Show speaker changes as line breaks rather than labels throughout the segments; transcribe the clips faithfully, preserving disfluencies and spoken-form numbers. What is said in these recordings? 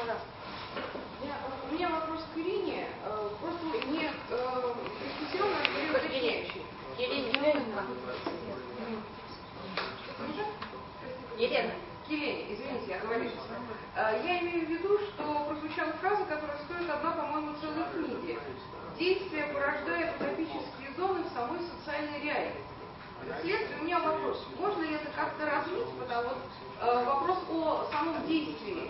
У меня вопрос к Ирине, просто не дискуссионный, а скорее уточняющий.
Елена.
Елене, извините, я говорю. Я имею в виду, что прозвучала фраза, которая стоит одна, по-моему, целой книги. Действие порождает утопические зоны в самой социальной реальности. Вследствие у меня вопрос, можно ли это как-то развить, потому вот э, вопрос о самом действии,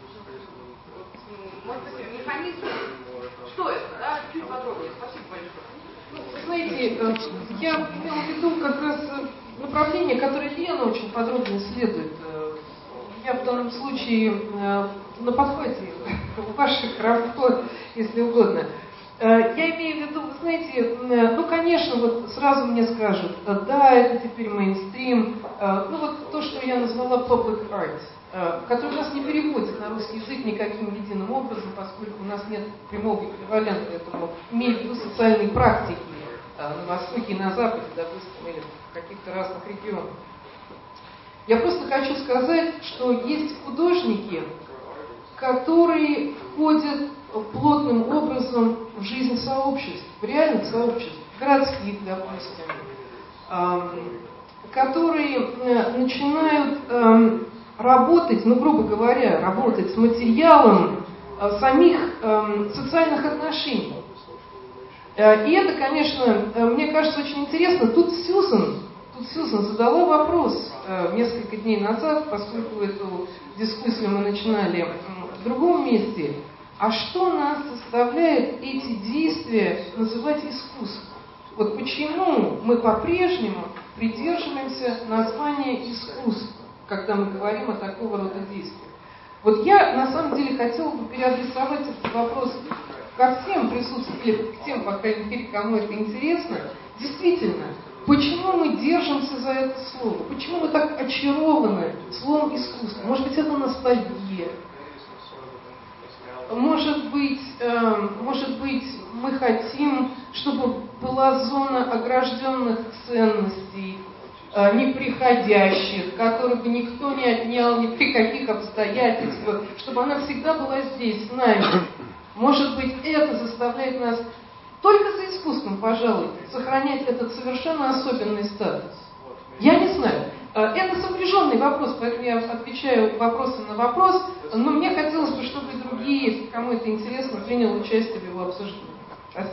может быть, механизм, что это, да, чуть подробнее. Спасибо большое.
Ну, вы знаете, я имела в виду как раз направление, которое Лена очень подробно исследует. Я в данном случае на подхвате ваших работ, если угодно. Я имею в виду, вы знаете, ну, конечно, вот сразу мне скажут, да, это теперь мейнстрим, ну, вот то, что я назвала public art, который у нас не переводит на русский язык никаким единым образом, поскольку у нас нет прямого эквивалента этому, имею в виду социальной практики на Востоке и на Западе, допустим, или в каких-то разных регионах. Я просто хочу сказать, что есть художники, которые входят плотным образом в жизнь сообществ, в реальных сообществ, городских, допустим, которые начинают работать, ну, грубо говоря, работать с материалом самих социальных отношений. И это, конечно, мне кажется, очень интересно. Тут Сьюзан, тут Сьюзан задала вопрос несколько дней назад, поскольку эту дискуссию мы начинали в другом месте. А что нас заставляет эти действия называть искусством? Вот почему мы по-прежнему придерживаемся названия искусства, когда мы говорим о такого рода действиях? Вот я, на самом деле, хотела бы переадресовать этот вопрос ко всем присутствующим, к тем, по крайней мере, кому это интересно. Действительно, почему мы держимся за это слово? Почему мы так очарованы словом искусство? Может быть, это ностальгия? Может быть, э, может быть, мы хотим, чтобы была зона огражденных ценностей, э, неприходящих, которую бы никто не отнял ни при каких обстоятельствах, чтобы она всегда была здесь, с нами. Может быть, это заставляет нас только за искусством, пожалуй, сохранять этот совершенно особенный статус. Я не знаю. Это сопряженный вопрос, поэтому я отвечаю вопросом на вопрос, но мне хотелось бы, чтобы и другие, кому это интересно, приняли участие в его обсуждении. Спасибо.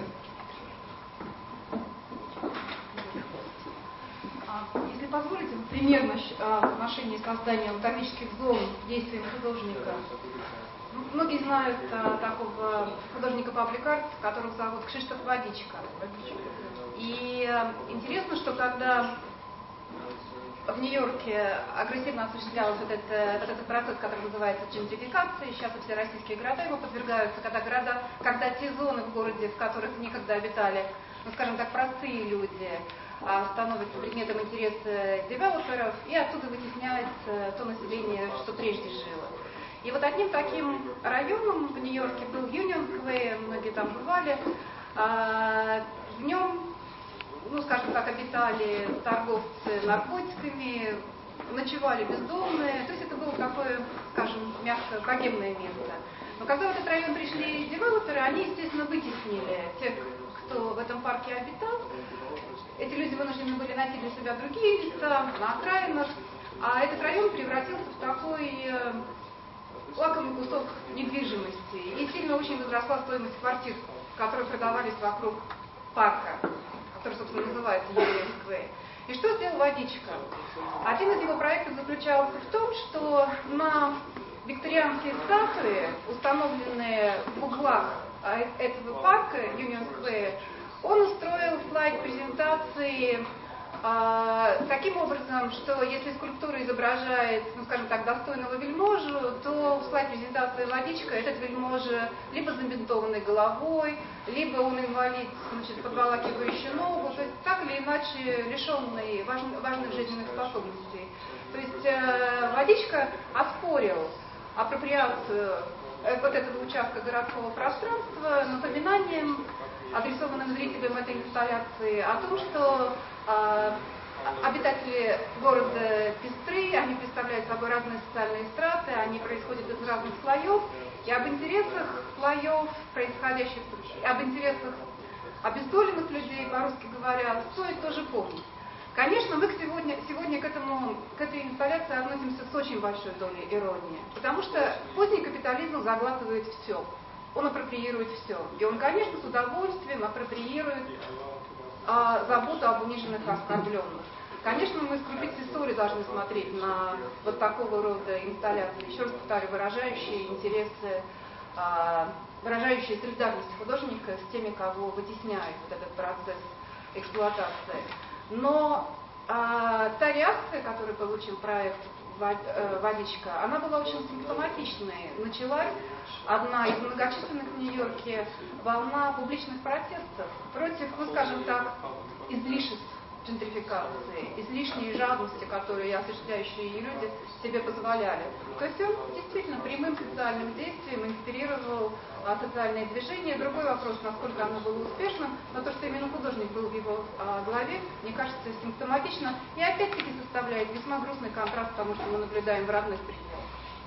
Если позволите, примерно в отношении создания утопических зон действием художника. Многие знают а, такого художника паблик-арт, которого зовут Кшиштоф Водичка. И а, интересно, что когда в Нью-Йорке агрессивно осуществлялся вот этот, вот этот процесс, который называется джентрификацией, сейчас и все российские города ему подвергаются, когда, города, когда те зоны в городе, в которых некогда обитали, ну, скажем так, простые люди, а, становятся предметом интереса девелоперов, и оттуда вытесняется то население, что прежде жило. И вот одним таким районом в Нью-Йорке был Юнион Сквер, многие там бывали. А, в нем, ну, скажем так, обитали торговцы наркотиками, ночевали бездомные. То есть это было такое, скажем, мягко богемное место. Но когда в этот район пришли девелоперы, они, естественно, вытеснили тех, кто в этом парке обитал. Эти люди вынуждены были найти для себя другие места на окраинах. А этот район превратился в такой лакомый кусок недвижимости. И сильно очень возросла стоимость квартир, которые продавались вокруг парка, который, собственно, называется Юнион Сквер. И что сделал Водичка? Один из его проектов заключался в том, что на викторианские статуи, установленные в углах этого парка Юнион Сквер, он устроил слайд-презентации а, таким образом, что если скульптура изображает, ну, скажем так, достойного вельможу, то в слайд-презентации Водичка этот вельможа либо с забинтованной головой, либо он инвалид, значит, подволакивающий ногу, то есть так или иначе лишенный важных, важных жизненных способностей. То есть э, Водичка оспорил апроприацию вот этого участка городского пространства напоминанием, адресованным зрителям этой инсталляции, о том, что э, обитатели города пестры, они представляют собой разные социальные страты, они происходят из разных слоев, и об интересах слоев, происходящих в Турции, и об интересах обездоленных людей, по-русски говоря, стоит тоже помнить. Конечно, мы сегодня, сегодня к, этому, к этой инсталляции относимся с очень большой долей иронии, потому что поздний капитализм заглатывает все, он апроприирует все. И он, конечно, с удовольствием апроприирует а, заботу об униженных и оскорбленных. Конечно, мы с крупицы истории должны смотреть на вот такого рода инсталляции, еще раз повторю, выражающие интересы, а, выражающие солидарность художника с теми, кого вытесняет вот этот процесс эксплуатации. Но а, та реакция, которую получил проект «Водичка», она была очень симптоматичной. Началась одна из многочисленных в Нью-Йорке волна публичных протестов против, ну скажем так, излишеств джентрификации, излишней жадности, которые осуществляющие ее люди себе позволяли. То есть он действительно прямым социальным действием инспирировал а, социальное движение. Другой вопрос, насколько оно было успешным, но то, что именно художник был в его а, главе, мне кажется, симптоматично и опять-таки составляет весьма грустный контраст к тому, что мы наблюдаем в родных пределах.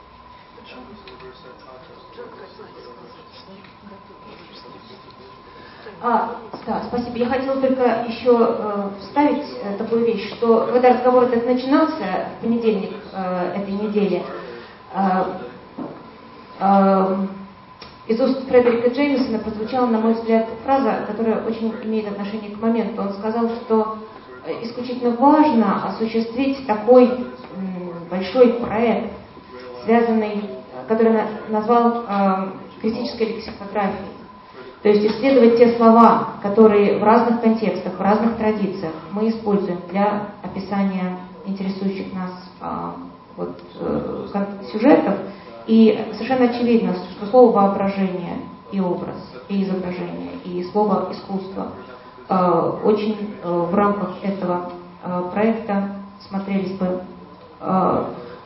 А, да, спасибо. Я хотела только еще э, вставить э, такую вещь, что когда разговор этот начинался в понедельник э, этой недели, э, э, из уст Фредерика Джеймисона прозвучала, на мой взгляд, фраза, которая очень имеет отношение к моменту. Он сказал, что исключительно важно осуществить такой м, большой проект, связанный, который на, назвал э, критической лексикографией. То есть исследовать те слова, которые в разных контекстах, в разных традициях мы используем для описания интересующих нас а, вот, э, сюжетов. И совершенно очевидно, что слово «воображение» и образ, и изображение, и слово «искусство» э, очень э, в рамках этого э, проекта смотрелись бы э,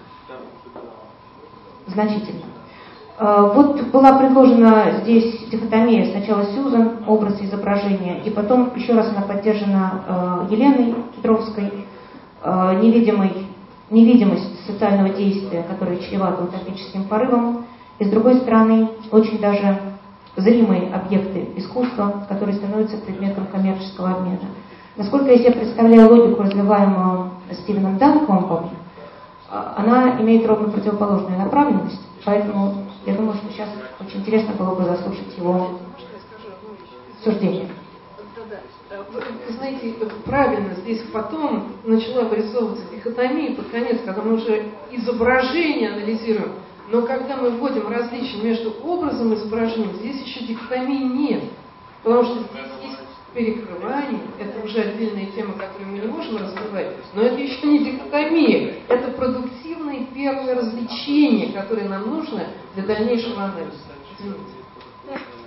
значительно. Вот была предложена здесь дихотомия: сначала Сьюзан, образ и изображение, и потом еще раз она поддержана э, Еленой Петровской, э, невидимой, невидимость социального действия, которое чревато утопическим порывом, и с другой стороны очень даже зримые объекты искусства, которые становятся предметом коммерческого обмена. Насколько я себе представляю логику, развиваемую Стивеном Данкомбом, она имеет ровно противоположную направленность, поэтому я думаю, что сейчас очень интересно было бы заслушать его суждение.
Вы знаете, правильно, здесь потом начала вырисовываться дихотомия под конец, когда мы уже изображение анализируем, но когда мы вводим различия между образом и изображением, здесь еще дихотомии нет, потому что здесь есть перекрывание, это уже отдельная тема, которую мы не можем развивать, но это еще не дихотомия, это продуктивное первое развлечение, которое нам нужно для дальнейшего анализа. Извините.